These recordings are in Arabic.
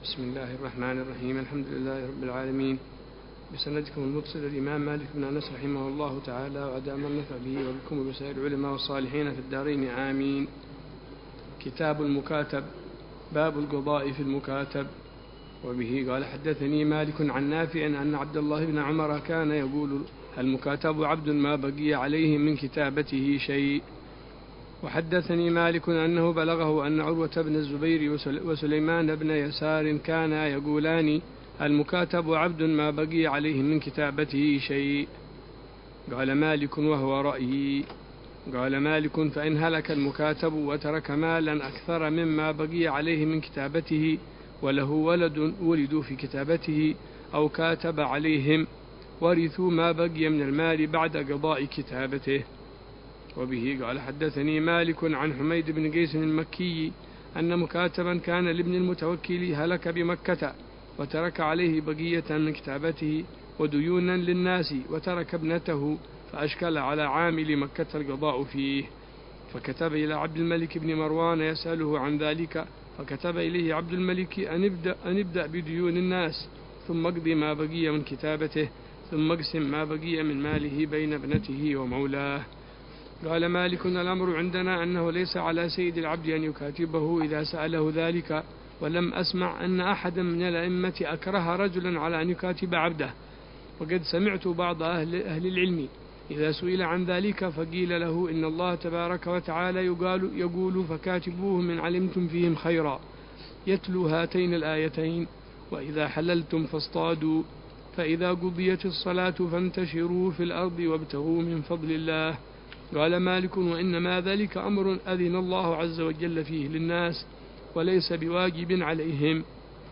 بسم الله الرحمن الرحيم. الحمد لله رب العالمين، بسندكم المتصل الإمام مالك بن أنس رحمه الله تعالى وأدام النفع به وبكم وبسائر العلماء والصالحين في الدارين آمين. كتاب المكاتب. باب القضاء في المكاتب. وبه قال حدثني مالك عن نافع أن عبد الله بن عمر كان يقول المكاتب عبد ما بقي عليه من كتابته شيء. وحدثني مالك أنه بلغه أن عروة بن الزبير وسليمان بن يسار كانا يقولان المكاتب عبد ما بقي عليه من كتابته شيء. قال مالك وهو رأيي. قال مالك فإن هلك المكاتب وترك مالا أكثر مما بقي عليه من كتابته وله ولد ولدوا في كتابته أو كاتب عليهم ورثوا ما بقي من المال بعد قضاء كتابته. وبه قال حدثني مالك عن حميد بن قيس المكي أن مكاتبا كان لابن المتوكل هلك بمكة وترك عليه بقية من كتابته وديونا للناس وترك ابنته فأشكل على عامل مكة القضاء فيه، فكتب إلى عبد الملك بن مروان يسأله عن ذلك، فكتب إليه عبد الملك أن ابدأ بديون الناس ثم اقضي ما بقي من كتابته ثم اقسم ما بقي من ماله بين ابنته ومولاه. قال مالك الأمر عندنا أنه ليس على سيد العبد أن يكاتبه إذا سأله ذلك، ولم أسمع أن أحدا من الأئمة أكره رجلا على أن يكاتب عبده. وقد سمعت بعض أهل العلم إذا سئل عن ذلك فقيل له إن الله تبارك وتعالى يقول فكاتبوهم إن علمتم فيهم خيرا، يتلو هاتين الآيتين وإذا حللتم فاصطادوا فإذا قضيت الصلاة فانتشروا في الأرض وابتغوا من فضل الله. قال مالك وإنما ذلك أمر أذن الله عز وجل فيه للناس وليس بواجب عليهم.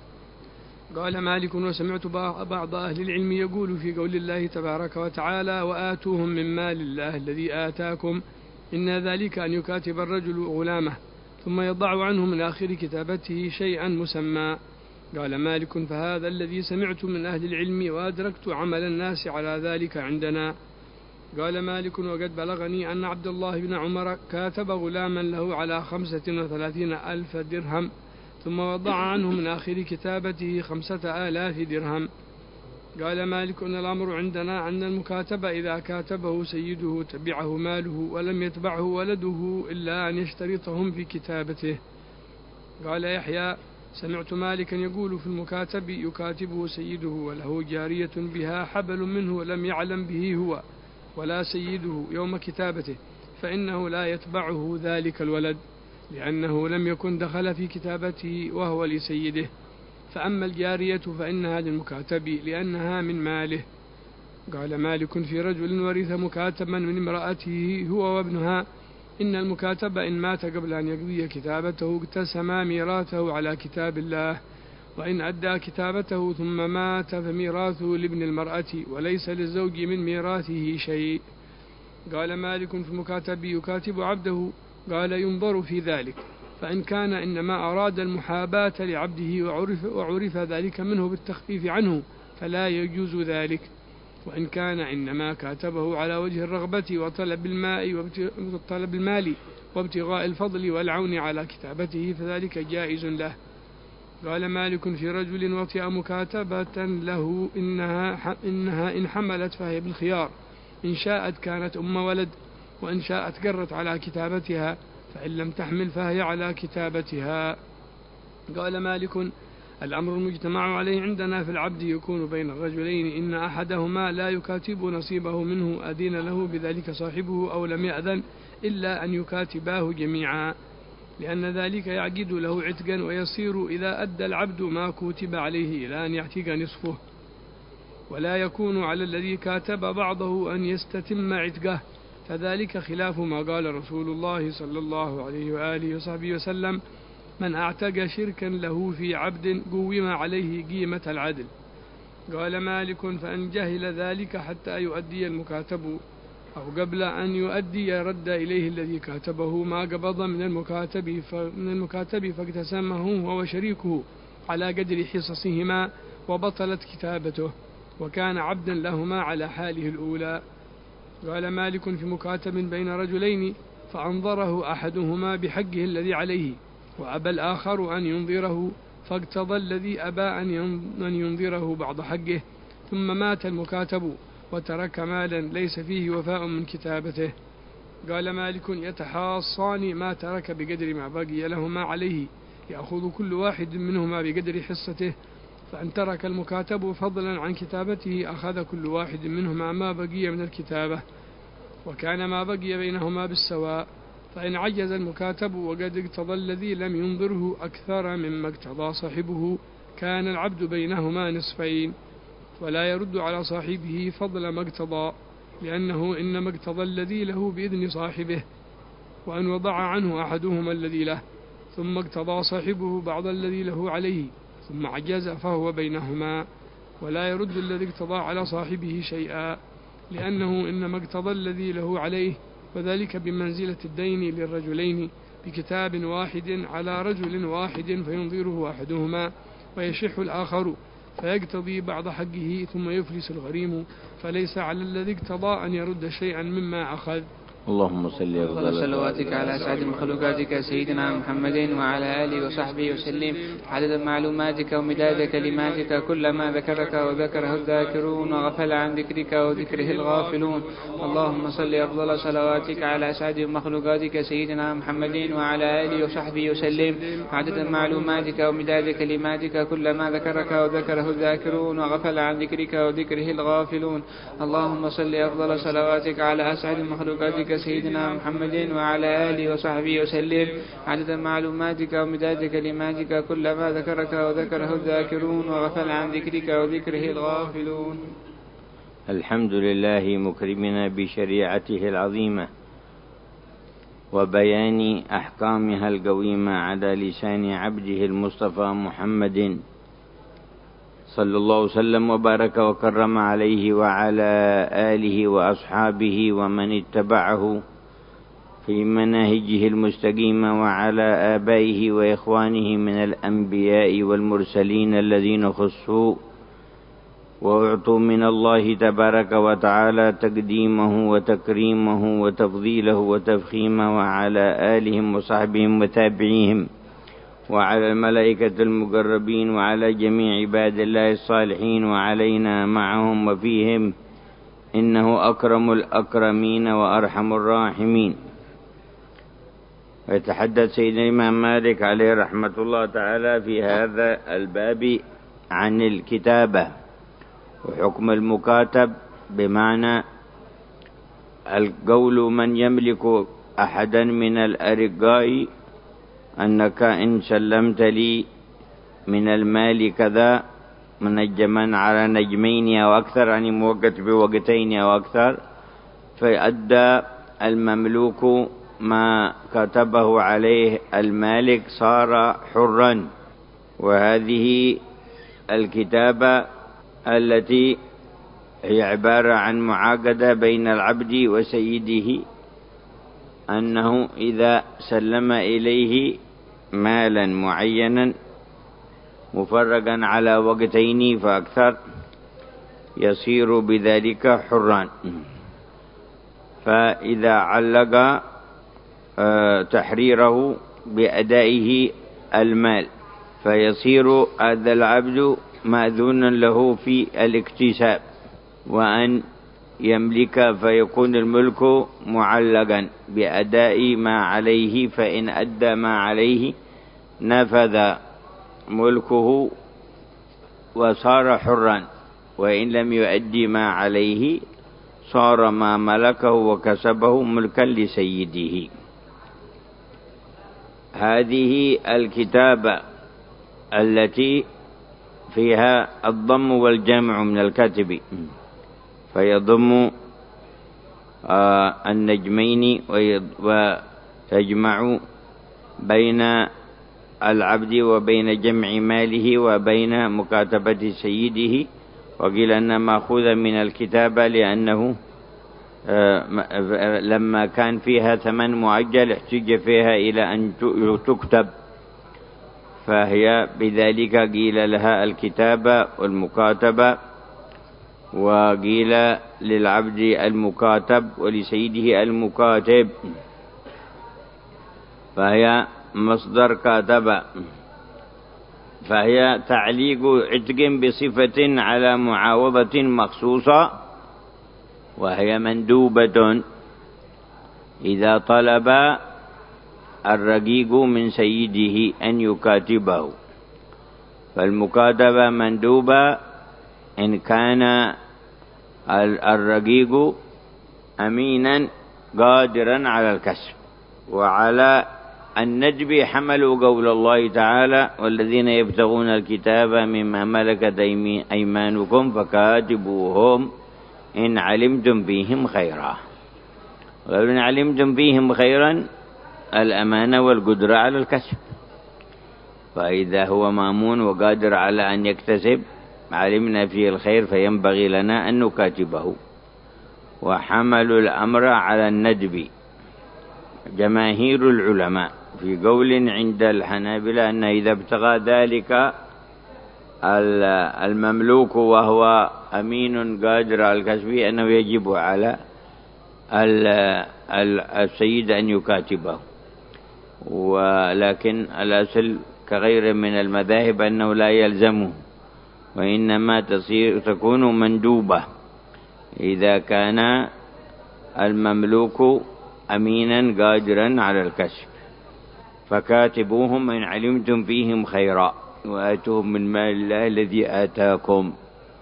قال مالك وسمعت بعض أهل العلم يقول في قول الله تبارك وتعالى وآتوهم من مال الله الذي آتاكم إن ذلك أن يكاتب الرجل غلامه ثم يضع عنه من آخر كتابته شيئا مسمى. قال مالك فهذا الذي سمعت من أهل العلم وأدركت عمل الناس على ذلك عندنا. قال مالك وقد بلغني أن عبد الله بن عمر كاتب غلاما له على 35,000 درهم ثم وضع عنه من آخر كتابته 5,000 درهم. قال مالك أن الأمر عندنا أن المكاتب إذا كاتبه سيده تبعه ماله ولم يتبعه ولده إلا أن يشترطهم في كتابته. قال يحيى سمعت مالكا يقول في المكاتب يكاتبه سيده وله جارية بها حبل منه لم يعلم به هو ولا سيده يوم كتابته فإنه لا يتبعه ذلك الولد لأنه لم يكن دخل في كتابته وهو لسيده، فأما الجارية فإنها للمكاتب لأنها من ماله. قال مالك في رجل ورث مكاتبا من امرأته هو وابنها إن المكاتب إن مات قبل أن يقضي كتابته اقتسم ميراثه على كتاب الله، وإن أدى كتابته ثم مات فميراثه لابن المرأة وليس للزوج من ميراثه شيء. قال مالك في المكاتب يكاتب عبده قال ينظر في ذلك، فإن كان إنما أراد المحاباة لعبده وعرف ذلك منه بالتخفيف عنه فلا يجوز ذلك، وإن كان إنما كاتبه على وجه الرغبة وطلب المال وابتغاء الفضل والعون على كتابته فذلك جائز له. قال مالك في رجل وطئ مكاتبة له إنها إن حملت فهي بالخيار، إن شاءت كانت أم ولد وإن شاءت قرت على كتابتها فإن لم تحمل فهي على كتابتها. قال مالك الأمر المجتمع عليه عندنا في العبد يكون بين الرجلين إن أحدهما لا يكاتب نصيبه منه أذن له بذلك صاحبه أو لم يأذن إلا أن يكاتباه جميعا، لأن ذلك يعقد له عتقا ويصير إذا أدى العبد ما كتب عليه إلى أن يعتق نصفه، ولا يكون على الذي كاتب بعضه أن يستتم عتقه، فذلك خلاف ما قال رسول الله صلى الله عليه وآله وصحبه وسلم من أعتق شركا له في عبد قوم عليه قيمة العدل. قال مالك فإن جهل ذلك حتى يؤدي المكاتب أو قبل أن يؤدي رد إليه الذي كاتبه ما قبض من المكاتب فاقتسمه هو وشريكه على قدر حصصهما وبطلت كتابته وكان عبدا لهما على حاله الأولى. قال مالك في مكاتب بين رجلين فأنظره أحدهما بحقه الذي عليه وأبى الآخر أن ينظره فاقتضى الذي أبى أن ينظره بعض حقه، ثم مات المكاتب وترك مالا ليس فيه وفاء من كتابته. قال مالك: يتحاصان ما ترك بقدر ما بقي لهما عليه، يأخذ كل واحد منهما بقدر حصته، فإن ترك المكاتب فضلا عن كتابته أخذ كل واحد منهما ما بقي من الكتابة، وكان ما بقي بينهما بالسواء. فإن عجز المكاتب وقد اقتضى الذي لم ينظره أكثر مما اقتضى صاحبه كان العبد بينهما نصفين، ولا يرد على صاحبه فضل ما اقتضى، لأنه إنما اقتضى الذي له بإذن صاحبه. وأن وضع عنه أحدهما الذي له ثم اقتضى صاحبه بعض الذي له عليه ثم عجز فهو بينهما، ولا يرد الذي اقتضى على صاحبه شيئا، لأنه إنما اقتضى الذي له عليه، وذلك بمنزلة الدين للرجلين بكتاب واحد على رجل واحد فينظره أحدهما ويشح الآخر فيقتضي بعض حقه ثم يفلس الغريم، فليس على الذي اقتضى أن يرد شيئا مما أخذ. اللهم صل صلواتك على أسعد مخلوقاتك سيدنا محمد وعلى آله وصحبه وسلم عدد معلوماتك ومداد كلماتك، كلما ذكرك وذكره الذاكرون وغفل عن ذكرك وذكره الغافلون. اللهم صل أفضل صلواتك على أسعد مخلوقاتك سيدنا محمد وعلى آله وصحبه وسلم عدد معلوماتك ومداد كلماتك، كلما ذكرك وذكره الذاكرون وغفل عن ذكرك وذكره الغافلون. اللهم صل أفضل صلواتك على أسعد مخلوقاتك سيدنا محمد وعلى آله وصحبه وسلم عدد معلوماتك ومداد كلماتك، كلما ذكرك وذكره الذاكرون وغفل عن ذكرك وذكره الغافلون. الحمد لله مكرمنا بشريعته العظيمة وبيان أحكامها القويمة على لسان عبده المصطفى محمد صلى الله وسلم وبارك وكرم عليه وعلى آله وأصحابه ومن اتبعه في مناهجه المستقيمة، وعلى آبائه وإخوانه من الأنبياء والمرسلين الذين خصوا وأعطوا من الله تبارك وتعالى تقديمه وتكريمه وتفضيله وتفخيمه، وعلى آلهم وصحبهم وتابعيهم، وعلى الملائكة المقربين، وعلى جميع عباد الله الصالحين، وعلينا معهم وفيهم، إنه أكرم الأكرمين وأرحم الراحمين. ويتحدث سيدنا الإمام مالك عليه رحمة الله تعالى في هذا الباب عن الكتابة وحكم المكاتب، بمعنى القول من يملك أحدا من الأرقاء أنك إن سلمت لي من المال كذا منجما على نجمين أو أكثر، يعني موقت بوقتين أو أكثر، فأدى المملوك ما كتبه عليه المالك صار حرا. وهذه الكتابة التي هي عبارة عن معاقدة بين العبد وسيده، أنه إذا سلم إليه مالا معينا مفرقا على وقتين فأكثر يصير بذلك حرا. فإذا علق تحريره بأدائه المال فيصير هذا العبد مأذونا له في الاكتساب وأن يملك، فيكون الملك معلقا بأداء ما عليه، فإن أدى ما عليه نفذ ملكه وصار حرا، وإن لم يؤدي ما عليه صار ما ملكه وكسبه ملكا لسيده. هذه الكتابة التي فيها الضم والجمع من الكاتب، فيضم النجمين ويجمع بين العبد وبين جمع ماله وبين مكاتبة سيده. وقيل أن مأخوذ من الكتابة لأنه لما كان فيها ثمن مؤجل احتج فيها إلى أن تكتب، فهي بذلك قيل لها الكتابة والمكاتبة، وقيل للعبد المكاتب ولسيده المكاتب، فهي مصدر كاتب. فهي تعليق عتق بصفة على معاوضة مخصوصة، وهي مندوبة إذا طلب الرقيق من سيده أن يكاتبه، فالمكاتبة مندوبة إن كان الرقيق أمينا قادرا على الكسب. وعلى الندب حملوا قول الله تعالى: والذين يبتغون الكتاب مما ملكت أيمانكم فكاتبوهم إن علمتم فيهم خيرا. وإن علمتم فيهم خيرا الأمانة والقدرة على الكسب، فإذا هو مأمون وقادر على أن يكتسب علمنا فيه الخير فينبغي لنا أن نكاتبه. وحملوا الأمر على الندب جماهير العلماء، في قول عند الحنابلة أن إذا ابتغى ذلك المملوك وهو أمين قادر على الكسب أنه يجب على السيد أن يكاتبه. ولكن الأصل كغير من المذاهب أنه لا يلزمه، وإنما تكون مندوبة إذا كان المملوك أمينا قادرا على الكسب. فكاتبوهم إن علمتم فيهم خيرا وآتوهم من مال الله الذي آتاكم.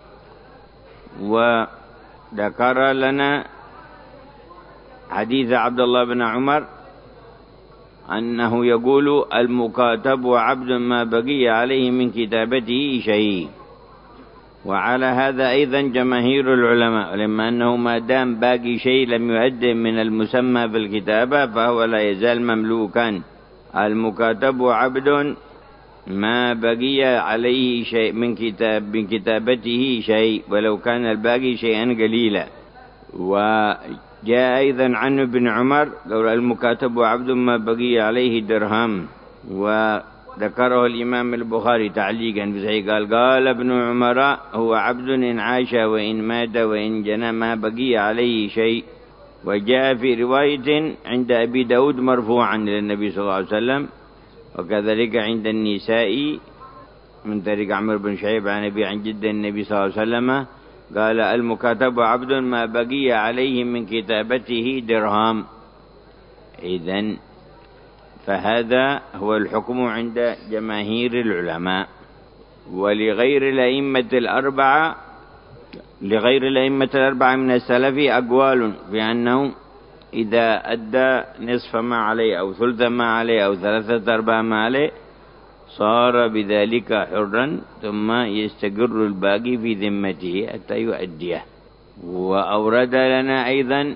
وذكر لنا حديث عبد الله بن عمر أنه يقول: المكاتب عبد ما بقي عليه من كتابته شيء. وعلى هذا أيضا جماهير العلماء، لما أنه ما دام باقي شيء لم يؤدم من المسمى بالكتابة فهو لا يزال مملوكا. المكاتب عبد ما بقي عليه شيء من كتابته شيء ولو كان الباقي شيئا قليلا. وجاء أيضا عن ابن عمر قول: المكاتب عبد ما بقي عليه درهم. وذكره الإمام البخاري تعليقا بصحيح قال ابن عمر: هو عبد إن عاش وإن مات وإن جنى ما بقي عليه شيء. وجاء في رواية عند أبي داود مرفوعا للنبي صلى الله عليه وسلم، وكذلك عند النسائي من طريق عمرو بن شعيب عن أبي عن جد النبي صلى الله عليه وسلم قال: المكاتب عبد ما بقي عليه من كتابته درهم. إذن فهذا هو الحكم عند جماهير العلماء. ولغير الأئمة الأربعة من السلف أقوال في أنه إذا أدى نصف ما عليه أو ثلث ما عليه أو 3/4 ما عليه صار بذلك حرا، ثم يستقر الباقي في ذمته حتى يؤديه. وأورد لنا أيضا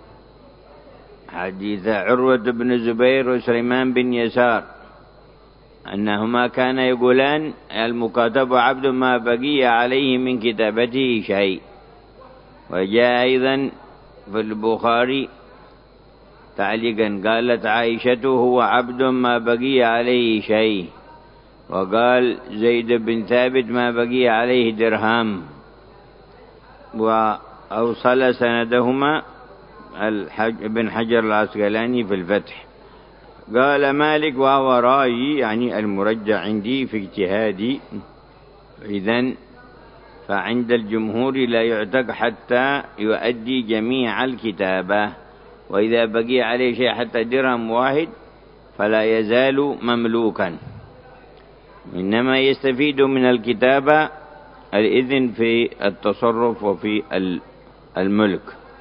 حديث عروة بن الزبير وسليمان بن يسار أنهما كان يقولان: المكاتب عبد ما بقي عليه من كتابته شيء. وجاء أيضا في البخاري تعليقا قالت عائشة: هو عبد ما بقي عليه شيء. وقال زيد بن ثابت: ما بقي عليه درهم. وأوصل سندهما ابن حجر العسقلاني في الفتح. قال مالك: وهو رأيي يعني المرجع عندي في اجتهادي. إذن فعند الجمهور لا يعتق حتى يؤدي جميع الكتابة، وإذا بقي عليه شيء حتى درهم واحد فلا يزال مملوكا، إنما يستفيد من الكتابة الإذن في التصرف وفي الملك.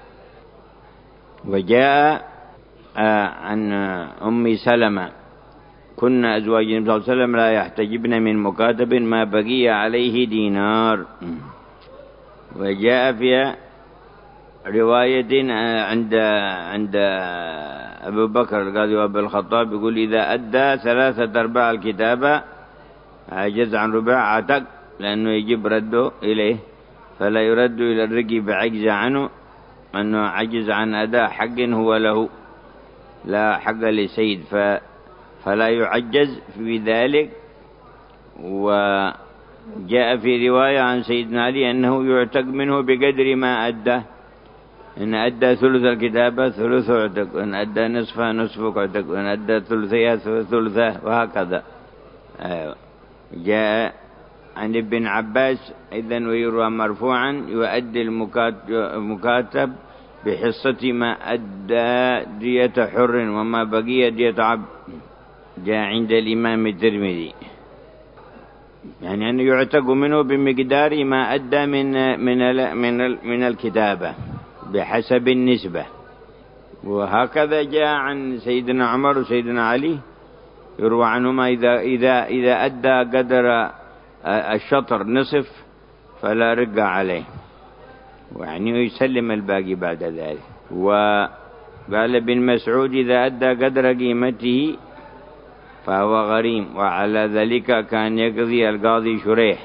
وجاء عن أم سلمة: كنا أزواج النبي صلى الله عليه وسلم لا يحتجبن من مكاتب ما بقي عليه دينار. وجاء في رواية عند أبو بكر القاضي وأبو الخطاب يقول: إذا أدى 3/4 الكتابة عجز عن ربع عتق، لأنه يجب رده إليه، فلا يرد إلى الرقي بعجز عنه، أنه عجز عن أداء حق هو له لا حق لسيد، فلا يعجز في ذلك. وجاء في رواية عن سيدنا علي أنه يعتق منه بقدر ما أدى، إن أدى ثلث الكتابة ثلثه اعتق، وإن أدى نصفه نصفه اعتق، وإن أدى ثلثها ثلثه، وهكذا. جاء عن ابن عباس أيضا ويروى مرفوعا يؤدي المكاتب بحصة ما أدى دية حر وما بقي دية عبد. جاء عند الإمام الترمذي يعني أنه يعتق منه بمقدار ما أدى من الكتابة بحسب النسبة. وهكذا جاء عن سيدنا عمر وسيدنا علي يروى عنهما إذا أدى قدر الشطر نصف فلا رق عليه، ويعني يسلم الباقي بعد ذلك. وقال ابن مسعود إذا أدى قدر قيمته فهو غريم، وعلى ذلك كان يقضي القاضي شريح.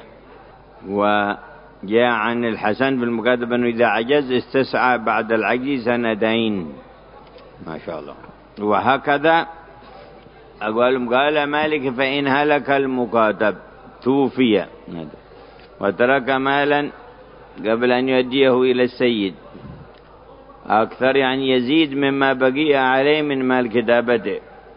وجاء عن الحسن بالمكاتبة أنه إذا عجز استسعى بعد العجز سندين. ما شاء الله. وهكذا قال مالك فإن هلك المكاتب توفي وترك مالا قبل أن يؤديه إلى السيد أكثر يعني يزيد مما بقي عليه من مال كتابته،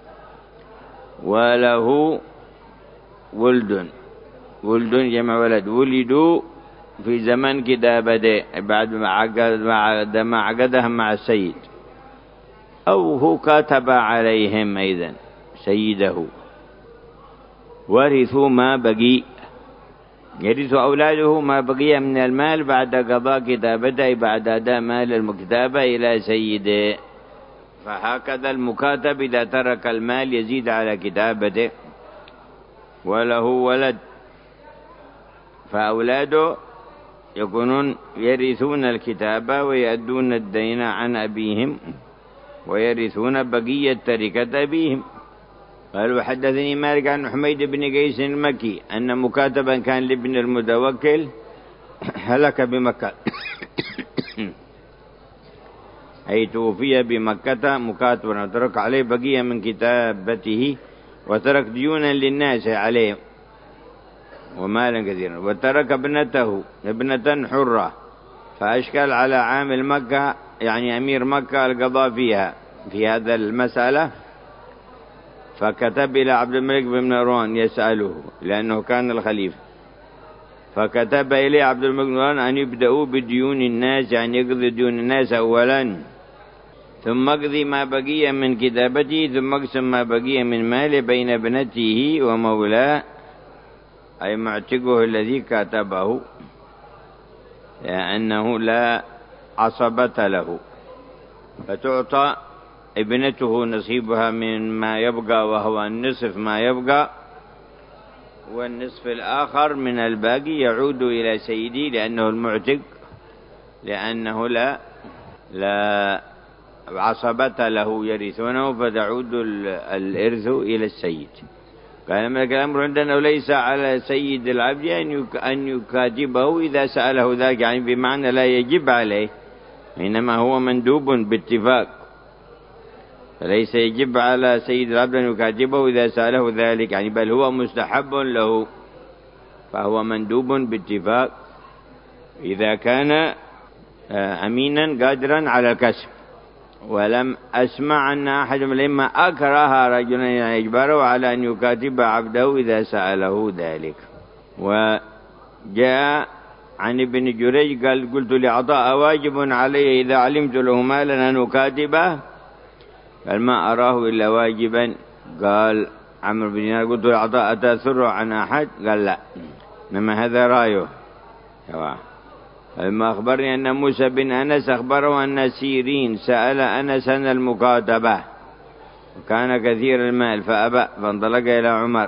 وله ولد جمع ولد ولدوا في زمن كتابته بعد ما عقدهم مع السيد، أو هو كاتب عليهم أيضا سيده، ورثوا ما بقي، يرث أولاده ما بقي من المال بعد قضاء كتابته بعد أداء مال المكتابة إلى سيده. فهكذا المكاتب إذا ترك المال يزيد على كتابته وله ولد فأولاده يكونون يرثون الكتابة ويؤدون الدين عن أبيهم ويرثون بقية تركة أبيهم. قال وحدثني مالك عن حميد بن قيس المكي أن مكاتبا كان لابن المتوكل هلك بمكة أي توفي بمكة مكاتبا وترك عليه بقية من كتابته وترك ديونا للناس عليه ومالا كثيرا، وترك ابنة حرة فأشكل على عامل مكة يعني أمير مكة القضاء فيها في هذا المسألة، فكتب إلى عبد الملك بن مروان يسأله لأنه كان الخليفة، فكتب إليه عبد الملك بن مروان أن يبدأوا بديون الناس يعني يقضي ديون الناس أولا ثم اقضي ما بقي من كتابته ثم اقسم ما بقي من ماله بين ابنته ومولاه أي معتقه الذي كتبه لأنه لا عصبة له، فتعطى ابنته نصيبها من ما يبقى وهو النصف ما يبقى، والنصف الآخر من الباقي يعود إلى سيدي لأنه المعتق لأنه لا عصبة له يرثونه فتعود الإرث إلى السيد. قال ملك الأمر عندنا ليس على سيد العبد أن يكاتبه إذا سأله ذلك، يعني بمعنى لا يجب عليه إنما هو مندوب باتفاق، فليس يجب على سيد العبد أن يكاتبه إذا سأله ذلك يعني بل هو مستحب له، فهو مندوب باتفاق إذا كان أمينا قادرا على الكسب. ولم أسمع أن أحد من الأئمة أكره رجلا يجبره على أن يكاتب عبده إذا سأله ذلك. وجاء عن ابن جريج قال قلت لعطاء واجب علي إذا علمت له مالا أن أكاتبه؟ قال ما أراه إلا واجبا. قال عمرو بن دينار قلت لعطاء أتأثر عن أحد؟ قال لا، إنما هذا رأيه. ما أخبرني أن موسى بن أنس أخبره أن سيرين سأل أنسا المكاتبة وكان كثير المال فأبى، فانطلق إلى عمر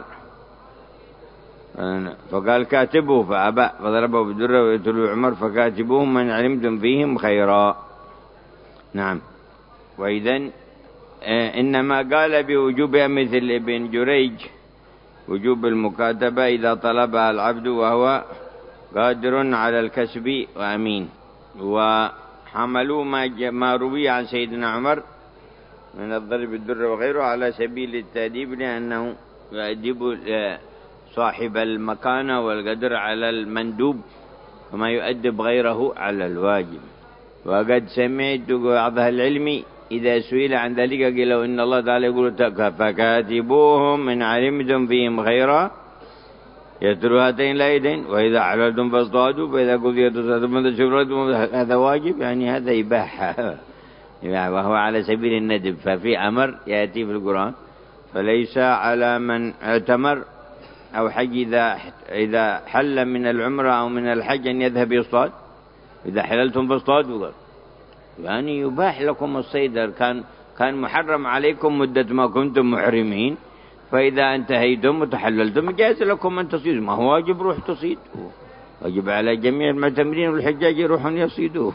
فقال كاتبه فأبى، فضربه بدره ويتلو عمر فكاتبوهم من علمتم فيهم خيرا. نعم. وإذن إنما قال بوجوبها مثل ابن جريج وجوب المكاتبة إذا طلبها العبد وهو قادر على الكسب وأمين. وحملوا ما روي عن سيدنا عمر من الضرب بالدر وغيره على سبيل التأديب لأنه يؤدب صاحب المكانة والقدر على المندوب وما يؤدب غيره على الواجب. وقد سمعت بعض العلم إذا سئل عن ذلك قالوا إن الله تعالى يقول فكاتبوهم من علمتم فيهم خيرا، يتلو هاتين الآيتين وإذا حللتم فاصطادوا فإذا قضيت الصلاة فانتشروا. هذا واجب، يعني هذا إباحة وهو على سبيل الندب. ففي أمر يأتي في القرآن فليس على من اعتمر أو حج إذا حل من العمرة أو من الحج أن يذهب يصطاد. إذا حللتم فاصطادوا، يعني يباح لكم الصيد. كان محرم عليكم مدة ما كنتم محرمين، فإذا انتهيتم وتحللتم جاز لكم أن تصيدوا. ما هو واجب روح تصيد، واجب على جميع المعتمرين والحجاج يروحون يصيدوه.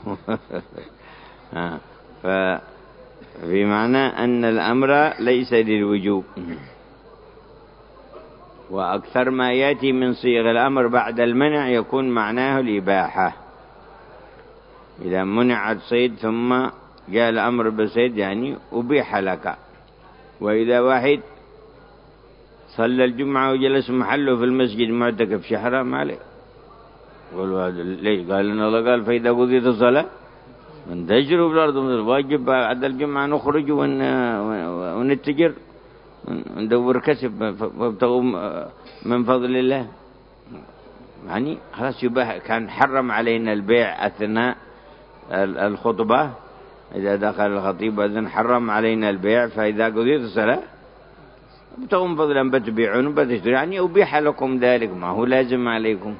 ففي معنى أن الأمر ليس للوجوب. وأكثر ما يأتي من صيغ الأمر بعد المنع يكون معناه الإباحة. إذا منع الصيد ثم جاء الأمر بالصيد يعني أبيح لك. وإذا واحد صلى الجمعة وجلس محله في المسجد معتكف شهر ما عليه. ليش؟ قال إن الله قال فإذا قضيت الصلاة فانتشروا في الأرض. واجب بعد الجمعة نخرج ونتجر وندور كسب وابتغوا من فضل الله. يعني خلاص يباح. كان حرم علينا البيع أثناء الخطبة، إذا دخل الخطيب أذن حرم علينا البيع. فإذا قضيت الصلاة ابتغوا من فضل الله بتبيعون وبتشترون، يعني أبيح لكم ذلك، ما هو لازم عليكم.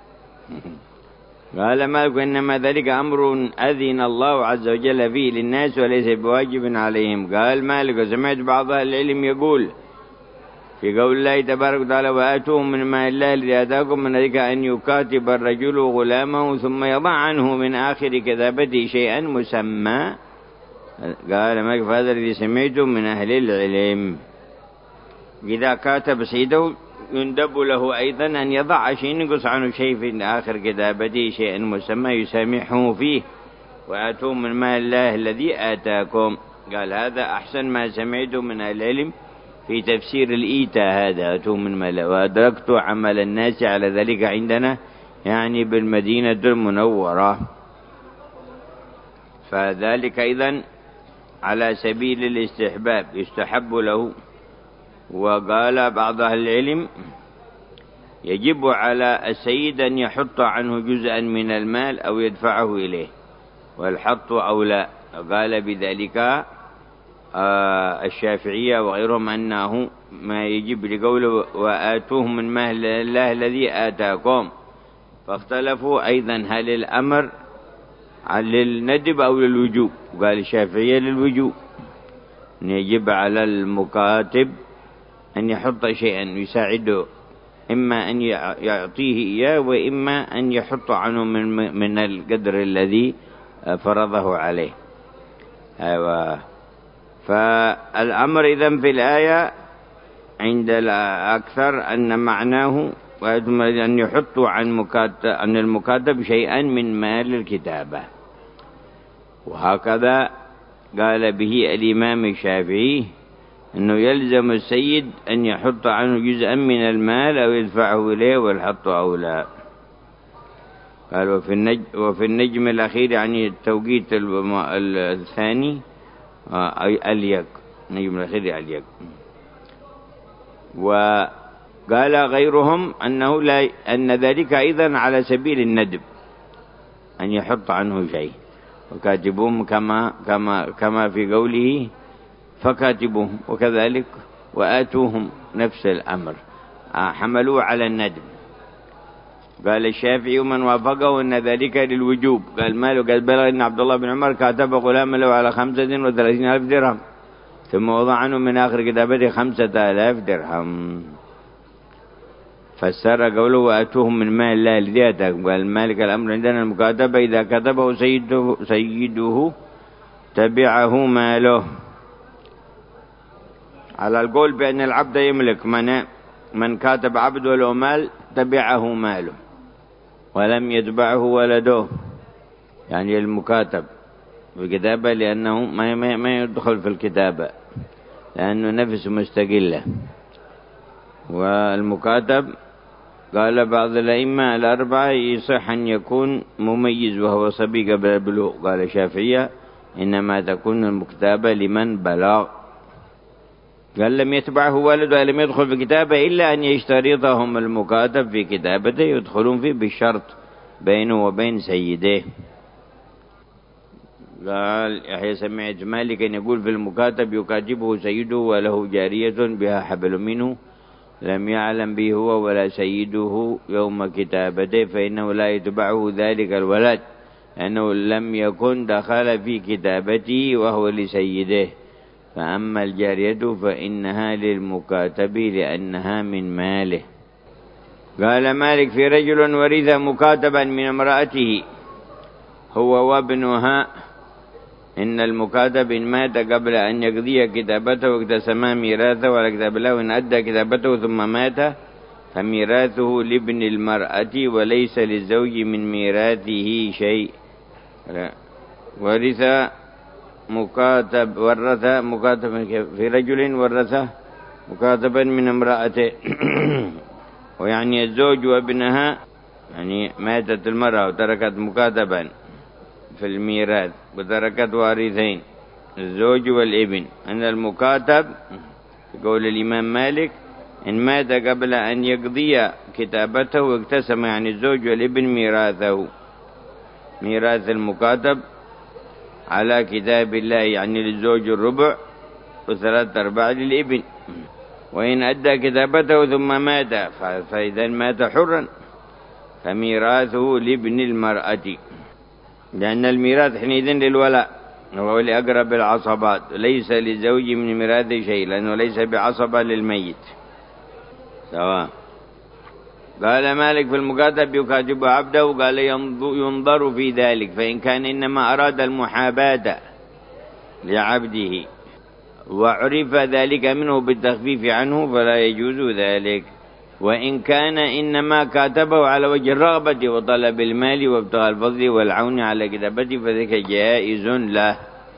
قال مالك إنما ذلك أمر أذن الله عز وجل فيه للناس وليس بواجب عليهم. قال مالك وسمعت بعض العلم يقول في قول الله تبارك وتعالى وآتوهم من مال الله الذي آتاكم من ذلك أن يكاتب الرجل غلامه ثم يضع عنه من آخر كتابته شيئا مسمى. قال مالك فهذا الذي سمعته من أهل العلم. إذا كاتب سيده يندب له أيضا أن يضع شيء ينقص عنه شيء في آخر كتابته شيئا مسمى يسامحه فيه. وآتوهم من مال الله الذي آتاكم. قال هذا أحسن ما سمعته من العلم في تفسير الإيتاء. هذا آتوهم من مال. وأدركت عمل الناس على ذلك عندنا، يعني بالمدينة المنورة. فذلك أيضا على سبيل الاستحباب يستحب له. وقال بعض أهل العلم يجب على السيد أن يحط عنه جزءا من المال أو يدفعه إليه، والحط أولى. قال بذلك الشافعية وغيرهم أنه ما يجب لقوله وآتوهم من مال الله الذي آتاكم. فاختلفوا أيضا هل الأمر للندب أو للوجوب. قال الشافعية للوجوب، أن يجب على المكاتب أن يحط شيئا يساعده، إما أن يعطيه إياه وإما أن يحط عنه من القدر الذي فرضه عليه. أيوة. فالأمر إذن في الآية عند الأكثر أن معناه أن يحطوا عن المكاتب شيئا من مال الكتابة. وهكذا قال به الإمام الشافعي أنه يلزم السيد أن يحط عنه جزءا من المال أو يدفعه إليه، والحط أولى. قال وفي النجم الأخير يعني التوقيت الثاني اليق، النجم الأخير اليق. وقال غيرهم أن ذلك أيضا على سبيل الندب، أن يحط عنه شيء. وكاتبوهم كما في قوله فكاتبوهم، وكذلك وآتوهم نفس الأمر، حملوه على الندب. قال الشافعي من وافقه أن ذلك للوجوب. قال مالك قال بلغ أن عبد الله بن عمر كاتب غلاما له على 35,000 درهم ثم وضع عنه من آخر كتابته 5,000 درهم. فسر قوله وآتوهم من مال الله الذي آتاكم. قال مالك الأمر عندنا المكاتبة إذا كتبه سيده تبعه ماله، على القول بأن العبد يملك من كاتب عبد وله مال تبعه ماله ولم يتبعه ولده، يعني المكاتب بالكتابة، لأنه ما يدخل في الكتابة لأنه نفس مستقلة. والمكاتب قال بعض الأئمة الأربعة يصح أن يكون مميز وهو صبي قبل البلوغ. قال الشافعية إنما تكون المكتابة لمن بلغ. قال لم يتبعه والده ولم يدخل في كتابه إلا أن يشترطهم المكاتب في كتابته يدخلون فيه بالشرط بينه وبين سيده. قال يحيى سمعت مالك أن يقول في المكاتب يكاتبه سيده وله جارية بها حبل منه لم يعلم به هو ولا سيده يوم كتابته فإنه لا يتبعه ذلك الولد لأنه لم يكن دخل في كتابته وهو لسيده. فأما الجارية فإنها للمكاتب لأنها من ماله. قال مالك في رجل ورث مكاتبا من امرأته هو وابنها إن المكاتب إن مات قبل أن يقضي كتابته واقتسما ميراثه ولا كتاب له إن أدى كتابته ثم مات فميراثه لابن المرأة وليس للزوج من ميراثه شيء. ورث مكاتب في رجل ورث مكاتبا من امرأته ويعني الزوج وابنها يعني ماتت المرأة وتركت مكاتبا في الميراث وتركت وارثين الزوج والابن. أن المكاتب يقول الإمام مالك إن مات قبل أن يقضي كتابته واقتسم يعني الزوج والابن ميراثه ميراث المكاتب على كتاب الله يعني للزوج الربع و3/4 للابن. وإن أدى كتابته ثم مات فإذا مات حرا فميراثه لابن المرأة لأن الميراث حينئذ للولاء وهو لأقرب العصبات ليس للزوج من ميراث شيء لأنه ليس بعصبة للميت سواء. قال مالك في المكاتب يكاتب عبده قال ينظر في ذلك فإن كان إنما أراد المحاباة لعبده وعرف ذلك منه بالتخفيف عنه فلا يجوز ذلك. وإن كان إنما كاتبه على وجه الرغبة وطلب المال وابتغاء الفضل والعون على كتابته فذلك جائز له.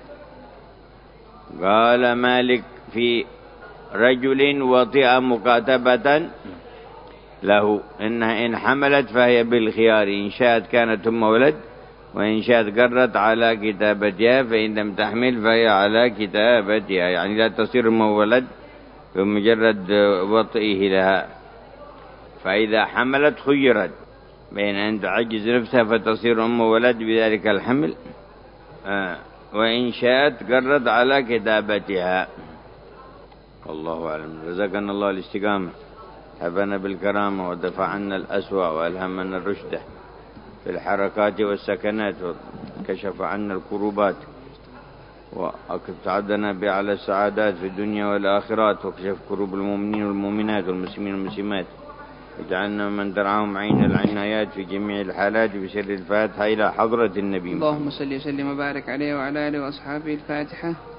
قال مالك في رجل وطئ مكاتبة له إن حملت فهي بالخيار إن شاءت كانت ثم ولد وإن شاءت قرت على كتابتها فإن لم تحمل فهي على كتابتها يعني لا تصير أم ولد بمجرد وطئه لها. فإذا حملت خيرت بين أن تعجز نفسها فتصير أم ولد بذلك الحمل وإن شاءت قرت على كتابتها. والله أعلم. رزقنا الله الاستقامة حفنا بالكرامة ودفع عنا الأسوأ وألهمنا الرشد في الحركات والسكنات وكشف عنا الكروبات وأسعدنا بأعلى السعادات في الدنيا والآخرات وكشف كروب المؤمنين والمؤمنات والمسلمين والمسلمات وجعلنا من ترعاهم عين العنايات في جميع الحالات بسر الفاتحة إلى حضرة النبي. اللهم صل وسلم وبارك عليه وعلى آله وأصحابه. الفاتحة.